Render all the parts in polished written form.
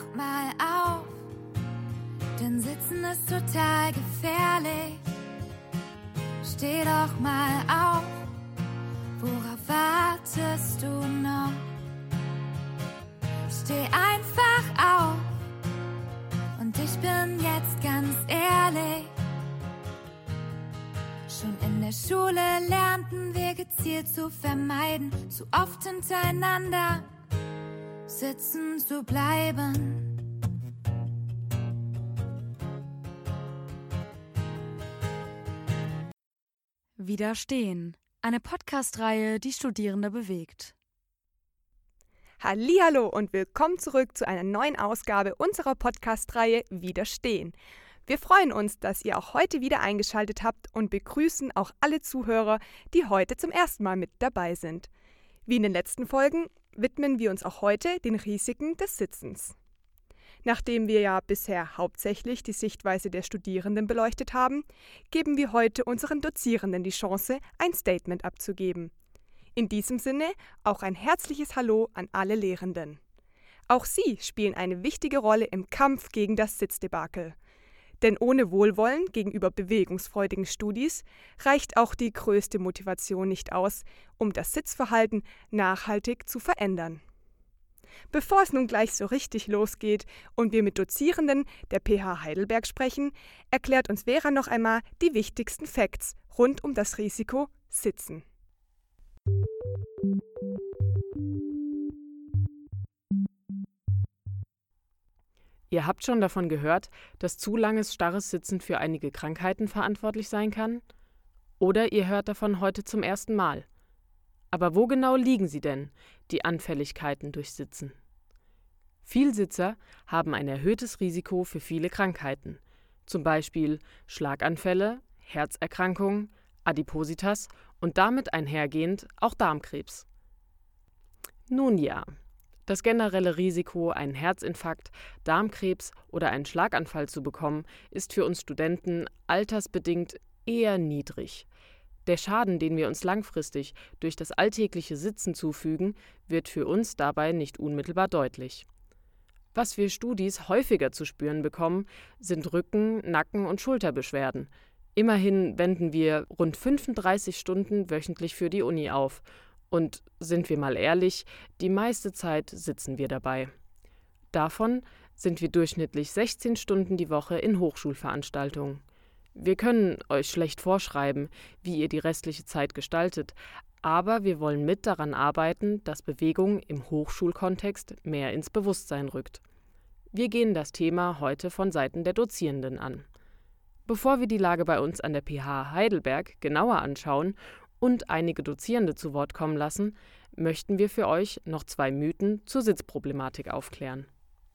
doch mal auf, denn Sitzen ist total gefährlich. Steh doch mal auf, worauf wartest du noch? Steh einfach auf und ich bin jetzt ganz ehrlich. Schon in der Schule lernten wir gezielt zu vermeiden, zu oft hintereinander sitzen zu bleiben. Widerstehen. Eine Podcast-Reihe, die Studierende bewegt. Hallihallo und willkommen zurück zu einer neuen Ausgabe unserer Podcast-Reihe Widerstehen. Wir freuen uns, dass ihr auch heute wieder eingeschaltet habt und begrüßen auch alle Zuhörer, die heute zum ersten Mal mit dabei sind. Wie in den letzten Folgen widmen wir uns auch heute den Risiken des Sitzens. Nachdem wir ja bisher hauptsächlich die Sichtweise der Studierenden beleuchtet haben, geben wir heute unseren Dozierenden die Chance, ein Statement abzugeben. In diesem Sinne auch ein herzliches Hallo an alle Lehrenden. Auch sie spielen eine wichtige Rolle im Kampf gegen das Sitzdebakel. Denn ohne Wohlwollen gegenüber bewegungsfreudigen Studis reicht auch die größte Motivation nicht aus, um das Sitzverhalten nachhaltig zu verändern. Bevor es nun gleich so richtig losgeht und wir mit Dozierenden der PH Heidelberg sprechen, erklärt uns Vera noch einmal die wichtigsten Facts rund um das Risiko Sitzen. Ihr habt schon davon gehört, dass zu langes starres Sitzen für einige Krankheiten verantwortlich sein kann? Oder ihr hört davon heute zum ersten Mal. Aber wo genau liegen sie denn, die Anfälligkeiten durch Sitzen? Vielsitzer haben ein erhöhtes Risiko für viele Krankheiten, zum Beispiel Schlaganfälle, Herzerkrankungen, Adipositas und damit einhergehend auch Darmkrebs. Nun ja, das generelle Risiko, einen Herzinfarkt, Darmkrebs oder einen Schlaganfall zu bekommen, ist für uns Studenten altersbedingt eher niedrig. Der Schaden, den wir uns langfristig durch das alltägliche Sitzen zufügen, wird für uns dabei nicht unmittelbar deutlich. Was wir Studis häufiger zu spüren bekommen, sind Rücken-, Nacken- und Schulterbeschwerden. Immerhin wenden wir rund 35 Stunden wöchentlich für die Uni auf. Und sind wir mal ehrlich, die meiste Zeit sitzen wir dabei. Davon sind wir durchschnittlich 16 Stunden die Woche in Hochschulveranstaltungen. Wir können euch schlecht vorschreiben, wie ihr die restliche Zeit gestaltet, aber wir wollen mit daran arbeiten, dass Bewegung im Hochschulkontext mehr ins Bewusstsein rückt. Wir gehen das Thema heute von Seiten der Dozierenden an. Bevor wir die Lage bei uns an der PH Heidelberg genauer anschauen und einige Dozierende zu Wort kommen lassen, möchten wir für euch noch 2 Mythen zur Sitzproblematik aufklären.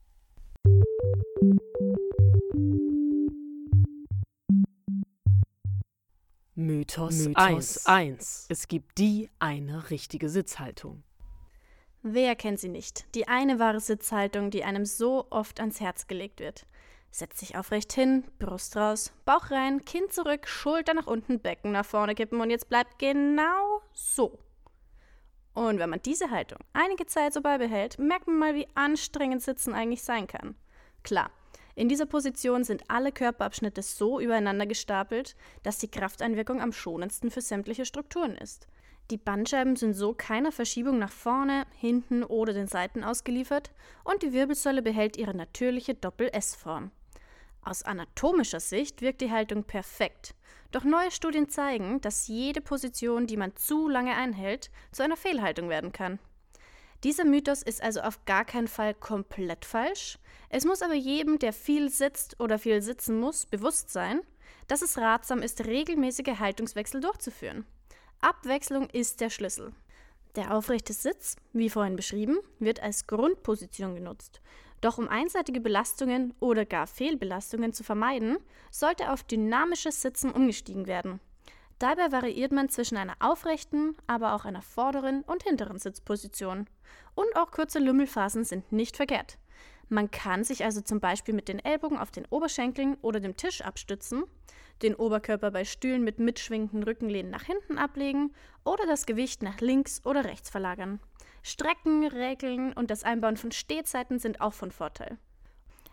Mythos 1. Es gibt die eine richtige Sitzhaltung. Wer kennt sie nicht? Die eine wahre Sitzhaltung, die einem so oft ans Herz gelegt wird. Setz dich aufrecht hin, Brust raus, Bauch rein, Kinn zurück, Schulter nach unten, Becken nach vorne kippen und jetzt bleibt genau so. Und wenn man diese Haltung einige Zeit so beibehält, merkt man mal, wie anstrengend Sitzen eigentlich sein kann. Klar, in dieser Position sind alle Körperabschnitte so übereinander gestapelt, dass die Krafteinwirkung am schonendsten für sämtliche Strukturen ist. Die Bandscheiben sind so keiner Verschiebung nach vorne, hinten oder den Seiten ausgeliefert und die Wirbelsäule behält ihre natürliche Doppel-S-Form. Aus anatomischer Sicht wirkt die Haltung perfekt, doch neue Studien zeigen, dass jede Position, die man zu lange einhält, zu einer Fehlhaltung werden kann. Dieser Mythos ist also auf gar keinen Fall komplett falsch. Es muss aber jedem, der viel sitzt oder viel sitzen muss, bewusst sein, dass es ratsam ist, regelmäßige Haltungswechsel durchzuführen. Abwechslung ist der Schlüssel. Der aufrechte Sitz, wie vorhin beschrieben, wird als Grundposition genutzt. Doch um einseitige Belastungen oder gar Fehlbelastungen zu vermeiden, sollte auf dynamisches Sitzen umgestiegen werden. Dabei variiert man zwischen einer aufrechten, aber auch einer vorderen und hinteren Sitzposition. Und auch kurze Lümmelphasen sind nicht verkehrt. Man kann sich also zum Beispiel mit den Ellbogen auf den Oberschenkeln oder dem Tisch abstützen, den Oberkörper bei Stühlen mit mitschwingenden Rückenlehnen nach hinten ablegen oder das Gewicht nach links oder rechts verlagern. Strecken, Räkeln und das Einbauen von Stehzeiten sind auch von Vorteil.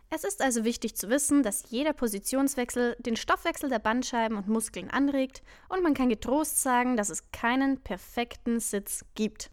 Es ist also wichtig zu wissen, dass jeder Positionswechsel den Stoffwechsel der Bandscheiben und Muskeln anregt und man kann getrost sagen, dass es keinen perfekten Sitz gibt.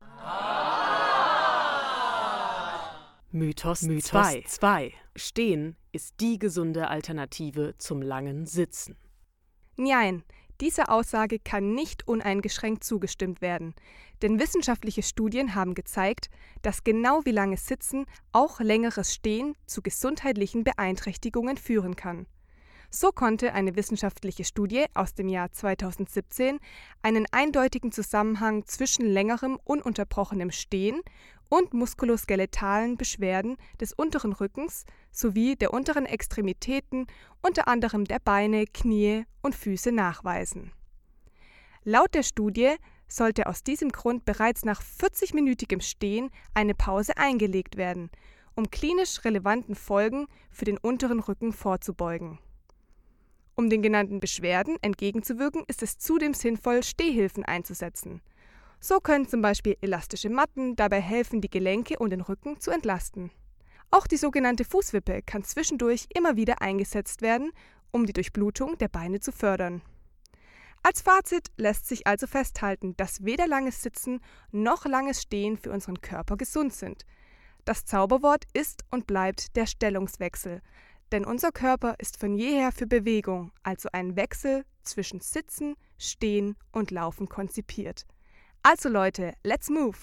Mythos 2. Stehen ist die gesunde Alternative zum langen Sitzen. Nein, dieser Aussage kann nicht uneingeschränkt zugestimmt werden, denn wissenschaftliche Studien haben gezeigt, dass genau wie langes Sitzen auch längeres Stehen zu gesundheitlichen Beeinträchtigungen führen kann. So konnte eine wissenschaftliche Studie aus dem Jahr 2017 einen eindeutigen Zusammenhang zwischen längerem ununterbrochenem Stehen und muskuloskeletalen Beschwerden des unteren Rückens sowie der unteren Extremitäten, unter anderem der Beine, Knie und Füße nachweisen. Laut der Studie sollte aus diesem Grund bereits nach 40-minütigem Stehen eine Pause eingelegt werden, um klinisch relevanten Folgen für den unteren Rücken vorzubeugen. Um den genannten Beschwerden entgegenzuwirken, ist es zudem sinnvoll, Stehhilfen einzusetzen. So können zum Beispiel elastische Matten dabei helfen, die Gelenke und den Rücken zu entlasten. Auch die sogenannte Fußwippe kann zwischendurch immer wieder eingesetzt werden, um die Durchblutung der Beine zu fördern. Als Fazit lässt sich also festhalten, dass weder langes Sitzen noch langes Stehen für unseren Körper gesund sind. Das Zauberwort ist und bleibt der Stellungswechsel. Denn unser Körper ist von jeher für Bewegung, also ein Wechsel zwischen Sitzen, Stehen und Laufen konzipiert. Also Leute, let's move!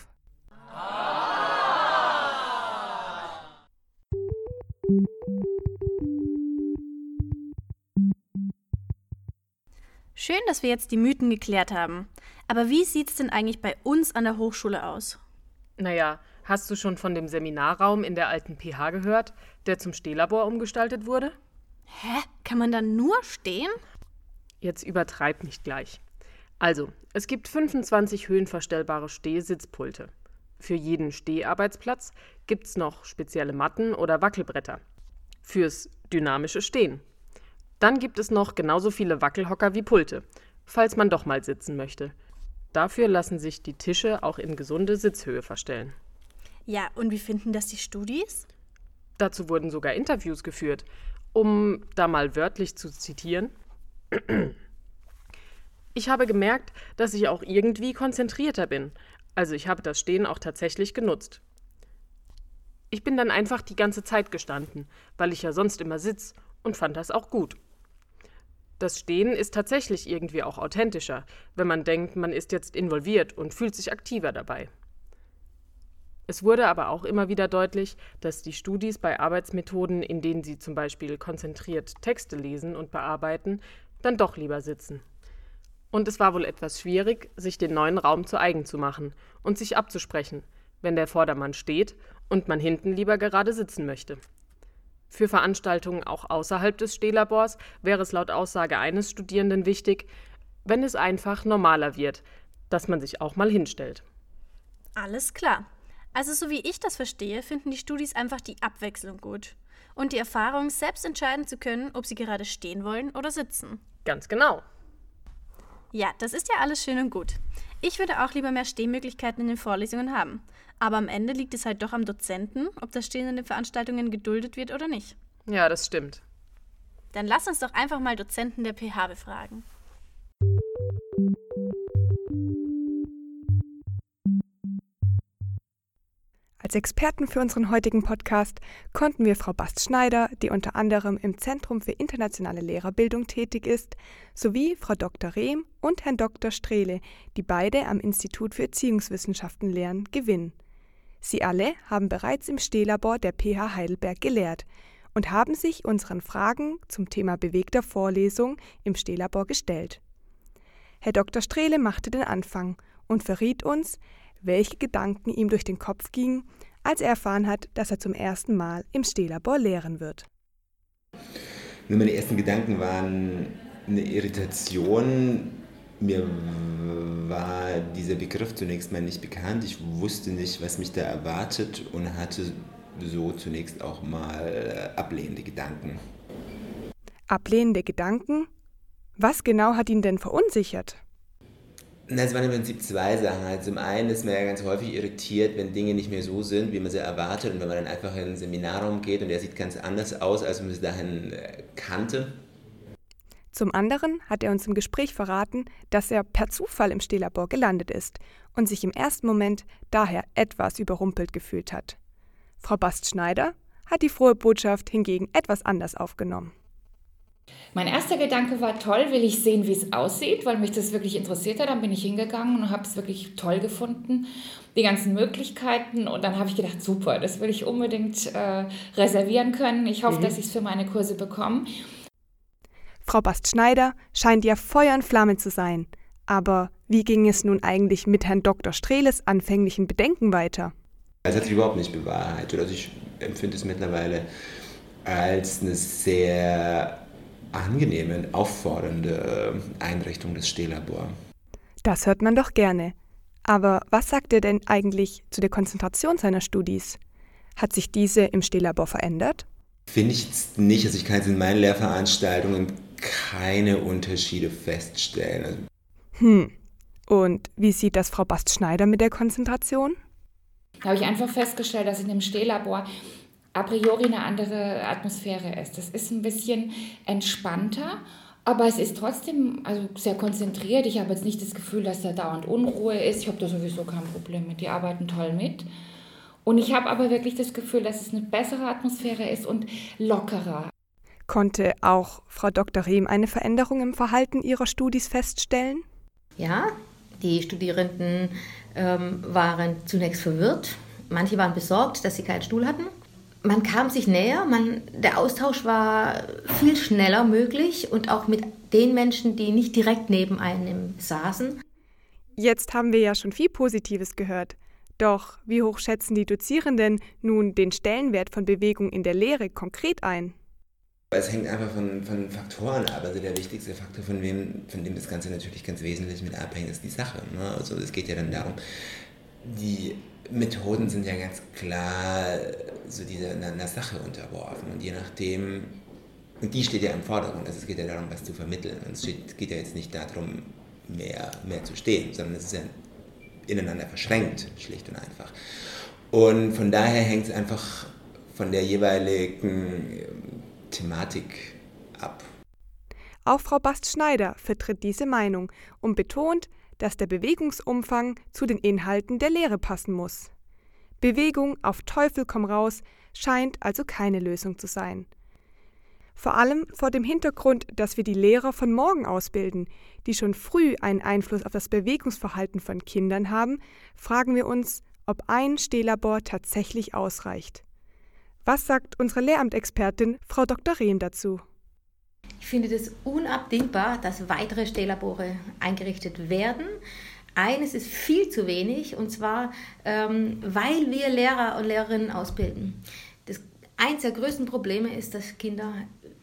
Schön, dass wir jetzt die Mythen geklärt haben. Aber wie sieht's denn eigentlich bei uns an der Hochschule aus? Naja, hast du schon von dem Seminarraum in der alten PH gehört, der zum Stehlabor umgestaltet wurde? Hä? Kann man da nur stehen? Jetzt übertreib nicht gleich. Also, es gibt 25 höhenverstellbare Stehsitzpulte. Für jeden Steharbeitsplatz gibt's noch spezielle Matten oder Wackelbretter. Fürs dynamische Stehen. Dann gibt es noch genauso viele Wackelhocker wie Pulte, falls man doch mal sitzen möchte. Dafür lassen sich die Tische auch in gesunde Sitzhöhe verstellen. Ja, und wie finden das die Studis? Dazu wurden sogar Interviews geführt, um da mal wörtlich zu zitieren. Ich habe gemerkt, dass ich auch irgendwie konzentrierter bin. Also ich habe das Stehen auch tatsächlich genutzt. Ich bin dann einfach die ganze Zeit gestanden, weil ich ja sonst immer sitze und fand das auch gut. Das Stehen ist tatsächlich irgendwie auch authentischer, wenn man denkt, man ist jetzt involviert und fühlt sich aktiver dabei. Es wurde aber auch immer wieder deutlich, dass die Studis bei Arbeitsmethoden, in denen sie zum Beispiel konzentriert Texte lesen und bearbeiten, dann doch lieber sitzen. Und es war wohl etwas schwierig, sich den neuen Raum zu eigen zu machen und sich abzusprechen, wenn der Vordermann steht und man hinten lieber gerade sitzen möchte. Für Veranstaltungen auch außerhalb des Stehlabors wäre es laut Aussage eines Studierenden wichtig, wenn es einfach normaler wird, dass man sich auch mal hinstellt. Alles klar. Also so wie ich das verstehe, finden die Studis einfach die Abwechslung gut. Und die Erfahrung, selbst entscheiden zu können, ob sie gerade stehen wollen oder sitzen. Ganz genau. Ja, das ist ja alles schön und gut. Ich würde auch lieber mehr Stehmöglichkeiten in den Vorlesungen haben. Aber am Ende liegt es halt doch am Dozenten, ob das Stehen in den Veranstaltungen geduldet wird oder nicht. Ja, das stimmt. Dann lass uns doch einfach mal Dozenten der PH befragen. Als Experten für unseren heutigen Podcast konnten wir Frau Bast-Schneider, die unter anderem im Zentrum für internationale Lehrerbildung tätig ist, sowie Frau Dr. Rehm und Herrn Dr. Strehle, die beide am Institut für Erziehungswissenschaften lehren, gewinnen. Sie alle haben bereits im Stehlabor der PH Heidelberg gelehrt und haben sich unseren Fragen zum Thema bewegter Vorlesung im Stehlabor gestellt. Herr Dr. Strehle machte den Anfang und verriet uns, welche Gedanken ihm durch den Kopf gingen, als er erfahren hat, dass er zum ersten Mal im Stehlabor lehren wird. Meine ersten Gedanken waren eine Irritation. Mir war dieser Begriff zunächst mal nicht bekannt. Ich wusste nicht, was mich da erwartet und hatte so zunächst auch mal ablehnende Gedanken. Ablehnende Gedanken? Was genau hat ihn denn verunsichert? Es waren im Prinzip zwei Sachen. Also zum einen ist man ja ganz häufig irritiert, wenn Dinge nicht mehr so sind, wie man sie erwartet. Und wenn man dann einfach in einen Seminarraum geht und der sieht ganz anders aus, als man es dahin kannte. Zum anderen hat er uns im Gespräch verraten, dass er per Zufall im Stehlabor gelandet ist und sich im ersten Moment daher etwas überrumpelt gefühlt hat. Frau Bast-Schneider hat die frohe Botschaft hingegen etwas anders aufgenommen. Mein erster Gedanke war, toll, will ich sehen, wie es aussieht, weil mich das wirklich interessiert hat. Dann bin ich hingegangen und habe es wirklich toll gefunden, die ganzen Möglichkeiten. Und dann habe ich gedacht, super, das will ich unbedingt reservieren können. Ich hoffe, dass ich es für meine Kurse bekomme. Frau Bast-Schneider scheint ja Feuer und Flamme zu sein. Aber wie ging es nun eigentlich mit Herrn Dr. Strehles anfänglichen Bedenken weiter? Es hat sich überhaupt nicht bewahrheitet. Also ich empfinde es mittlerweile als eine sehr angenehme, auffordernde Einrichtung, des Stehlabor. Das hört man doch gerne. Aber was sagt er denn eigentlich zu der Konzentration seiner Studis? Hat sich diese im Stehlabor verändert? Finde ich jetzt nicht. Also ich kann jetzt in meinen Lehrveranstaltungen keine Unterschiede feststellen. Und wie sieht das Frau Bast-Schneider mit der Konzentration? Da habe ich einfach festgestellt, dass in dem Stehlabor a priori eine andere Atmosphäre ist. Das ist ein bisschen entspannter, aber es ist trotzdem sehr konzentriert. Ich habe jetzt nicht das Gefühl, dass da dauernd Unruhe ist. Ich habe da sowieso kein Problem mit. Die arbeiten toll mit. Und ich habe aber wirklich das Gefühl, dass es eine bessere Atmosphäre ist und lockerer. Konnte auch Frau Dr. Rehm eine Veränderung im Verhalten ihrer Studis feststellen? Ja, die Studierenden waren zunächst verwirrt. Manche waren besorgt, dass sie keinen Stuhl hatten. Man kam sich näher, der Austausch war viel schneller möglich und auch mit den Menschen, die nicht direkt neben einem saßen. Jetzt haben wir ja schon viel Positives gehört. Doch wie hoch schätzen die Dozierenden nun den Stellenwert von Bewegung in der Lehre konkret ein? Es hängt einfach von Faktoren ab. Also der wichtigste Faktor, von dem das Ganze natürlich ganz wesentlich mit abhängt, ist die Sache. Ne? Also es geht ja dann darum, die Methoden sind ja ganz klar so einer Sache unterworfen. Und je nachdem, und die steht ja im Vordergrund. Also es geht ja darum, was zu vermitteln. Und es geht ja jetzt nicht darum, mehr zu stehen, sondern es ist ja ineinander verschränkt, schlicht und einfach. Und von daher hängt es einfach von der jeweiligen Thematik ab. Auch Frau Bast-Schneider vertritt diese Meinung und betont, dass der Bewegungsumfang zu den Inhalten der Lehre passen muss. Bewegung auf Teufel komm raus scheint also keine Lösung zu sein. Vor allem vor dem Hintergrund, dass wir die Lehrer von morgen ausbilden, die schon früh einen Einfluss auf das Bewegungsverhalten von Kindern haben, fragen wir uns, ob ein Stehlabor tatsächlich ausreicht. Was sagt unsere Lehramtexpertin Frau Dr. Rehm dazu? Ich finde es unabdingbar, dass weitere Stehlabore eingerichtet werden. Eines ist viel zu wenig, und zwar, weil wir Lehrer und Lehrerinnen ausbilden. Eins der größten Probleme ist, dass Kinder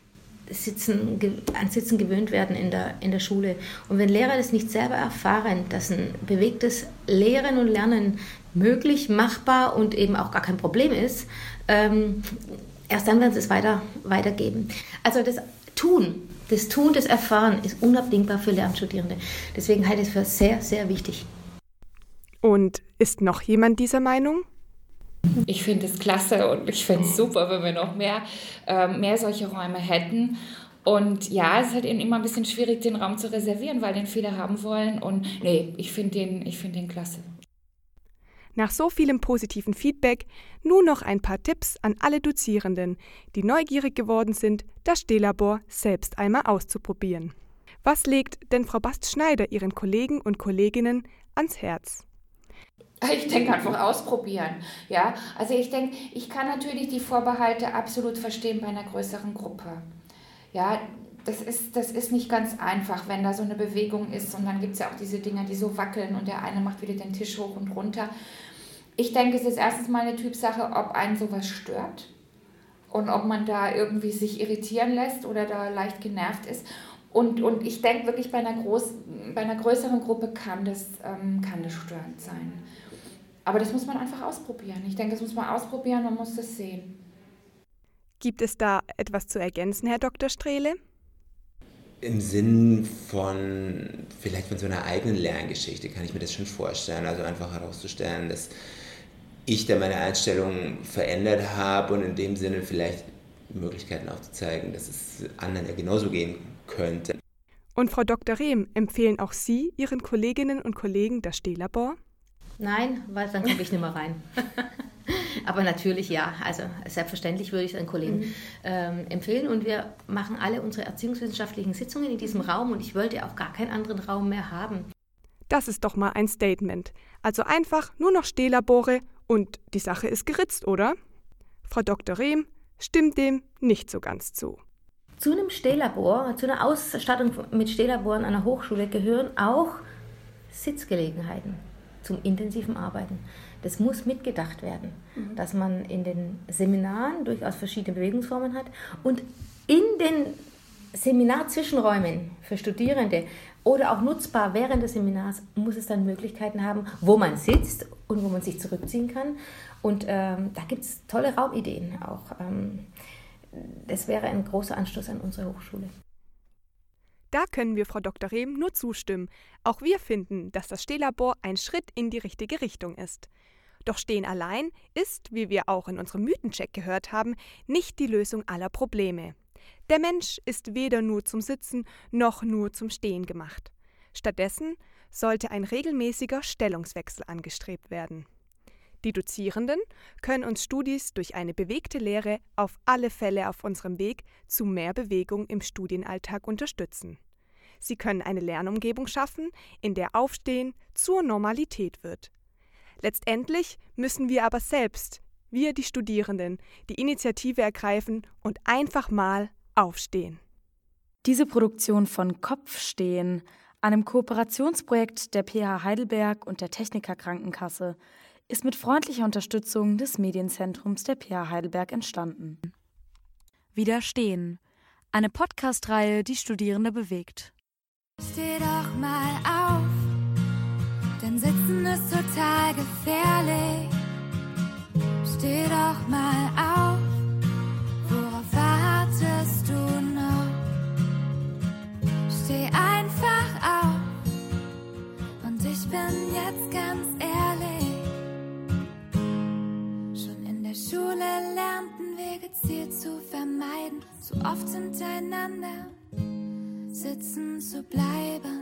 an Sitzen gewöhnt werden in der Schule. Und wenn Lehrer das nicht selber erfahren, dass ein bewegtes Lehren und Lernen möglich, machbar und eben auch gar kein Problem ist, erst dann werden sie es weitergeben. Also das Tun, das Erfahren ist unabdingbar für Lehramtsstudierende. Deswegen halte ich es für sehr, sehr wichtig. Und ist noch jemand dieser Meinung? Ich finde es klasse und ich finde es super, wenn wir noch mehr solche Räume hätten. Und ja, es ist halt eben immer ein bisschen schwierig, den Raum zu reservieren, weil den viele haben wollen. Und nee, ich finde den klasse. Nach so vielem positiven Feedback nun noch ein paar Tipps an alle Dozierenden, die neugierig geworden sind, das Stehlabor selbst einmal auszuprobieren. Was legt denn Frau Bast-Schneider ihren Kollegen und Kolleginnen ans Herz? Ich denke einfach ausprobieren. Ja? Also ich denke, ich kann natürlich die Vorbehalte absolut verstehen bei einer größeren Gruppe. Ja, das ist nicht ganz einfach, wenn da so eine Bewegung ist und dann gibt es ja auch diese Dinger, die so wackeln und der eine macht wieder den Tisch hoch und runter. Ich denke, es ist erstens mal eine Typsache, ob einen sowas stört und ob man da irgendwie sich irritieren lässt oder da leicht genervt ist. Und ich denke wirklich, bei einer größeren Gruppe kann das störend sein. Aber das muss man einfach ausprobieren. Ich denke, das muss man ausprobieren, man muss das sehen. Gibt es da etwas zu ergänzen, Herr Dr. Strehle? Im Sinn von vielleicht von so einer eigenen Lerngeschichte kann ich mir das schon vorstellen. Also einfach herauszustellen, dass ich da meine Einstellung verändert habe und in dem Sinne vielleicht Möglichkeiten aufzuzeigen, dass es anderen ja genauso gehen könnte. Und Frau Dr. Rehm, empfehlen auch Sie Ihren Kolleginnen und Kollegen das Stehlabor? Nein, weil dann komme ich nicht mehr rein. Aber natürlich ja, also selbstverständlich würde ich es an Kollegen empfehlen. Und wir machen alle unsere erziehungswissenschaftlichen Sitzungen in diesem Raum und ich wollte auch gar keinen anderen Raum mehr haben. Das ist doch mal ein Statement. Also einfach nur noch Stehlabore und die Sache ist geritzt, oder? Frau Dr. Rehm stimmt dem nicht so ganz zu. Zu einem Stehlabor, zu einer Ausstattung mit Stehlaboren an einer Hochschule gehören auch Sitzgelegenheiten zum intensiven Arbeiten. Das muss mitgedacht werden, dass man in den Seminaren durchaus verschiedene Bewegungsformen hat und in den Seminarzwischenräumen für Studierende oder auch nutzbar während des Seminars muss es dann Möglichkeiten haben, wo man sitzt und wo man sich zurückziehen kann. Und da gibt es tolle Raumideen auch. Das wäre ein großer Anstoß an unsere Hochschule. Da können wir Frau Dr. Rehm nur zustimmen. Auch wir finden, dass das Stehlabor ein Schritt in die richtige Richtung ist. Doch Stehen allein ist, wie wir auch in unserem Mythencheck gehört haben, nicht die Lösung aller Probleme. Der Mensch ist weder nur zum Sitzen noch nur zum Stehen gemacht. Stattdessen sollte ein regelmäßiger Stellungswechsel angestrebt werden. Die Dozierenden können uns Studis durch eine bewegte Lehre auf alle Fälle auf unserem Weg zu mehr Bewegung im Studienalltag unterstützen. Sie können eine Lernumgebung schaffen, in der Aufstehen zur Normalität wird. Letztendlich müssen wir aber selbst, wir die Studierenden, die Initiative ergreifen und einfach mal aufstehen. Diese Produktion von Kopfstehen, einem Kooperationsprojekt der PH Heidelberg und der Techniker Krankenkasse, ist mit freundlicher Unterstützung des Medienzentrums der PH Heidelberg entstanden. Widerstehen, eine Podcast-Reihe, die Studierende bewegt. Steh doch mal auf, denn Sitzen ist total gefährlich. Steh doch mal auf, worauf wartest du noch? Steh einfach auf und ich bin jetzt ganz ehrlich. Schule lernten wir gezielt zu vermeiden, zu oft hintereinander sitzen zu bleiben.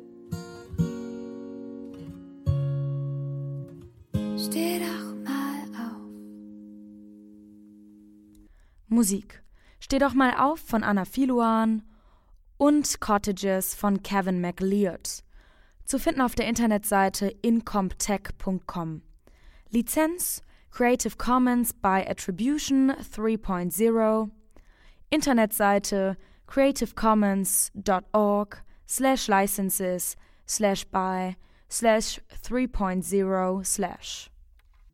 Steh doch mal auf. Musik. Steh doch mal auf von Anna Filuan und Cottages von Kevin MacLeod. Zu finden auf der Internetseite incomptech.com. Lizenz Creative Commons by Attribution 3.0, Internetseite creativecommons.org/licenses/by/3.0/